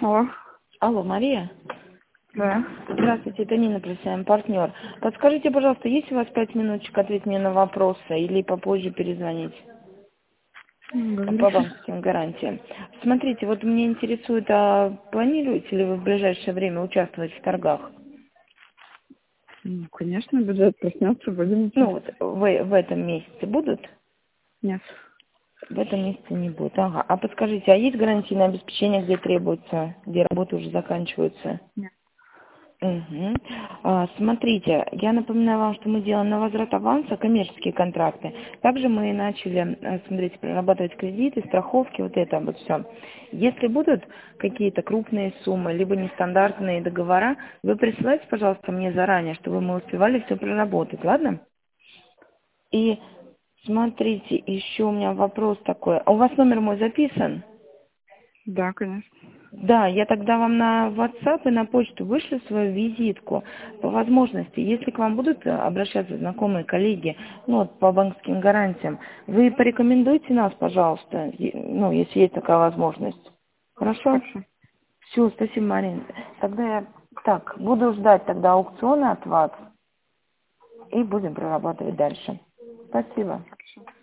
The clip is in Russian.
Алло. Алло, Мария? Да. Здравствуйте, это Нина, профессиональный партнер. Подскажите, пожалуйста, есть у вас 5 минуточек ответить мне на вопросы или попозже перезвонить по Говорите. банковским гарантиям? Смотрите, вот меня интересует, а планируете ли вы в ближайшее время участвовать в торгах? Ну, конечно, бюджет проснется, будем идти. Ну вот в этом месяце будут? Нет. В этом месяце не будет. Ага. А подскажите, а есть гарантийное обеспечение, где требуется, где работы уже заканчиваются? Нет. Мгм. Смотрите, я напоминаю вам, что мы делаем на возврат аванса коммерческие контракты. Также мы начали, смотрите, прорабатывать кредиты, страховки, вот это вот все. Если будут какие-то крупные суммы, либо нестандартные договора, вы присылайте, пожалуйста, мне заранее, чтобы мы успевали все проработать, ладно? И смотрите, еще у меня вопрос такой. А у вас номер мой записан? Да, конечно. Да, я тогда вам на WhatsApp и на почту вышлю свою визитку. По возможности, если к вам будут обращаться знакомые коллеги, ну, вот по банковским гарантиям, вы порекомендуйте нас, пожалуйста, ну, если есть такая возможность. Хорошо? Хорошо. Все, спасибо, Марина. Тогда я так, буду ждать тогда аукциона от вас и будем прорабатывать дальше. Спасибо. Хорошо.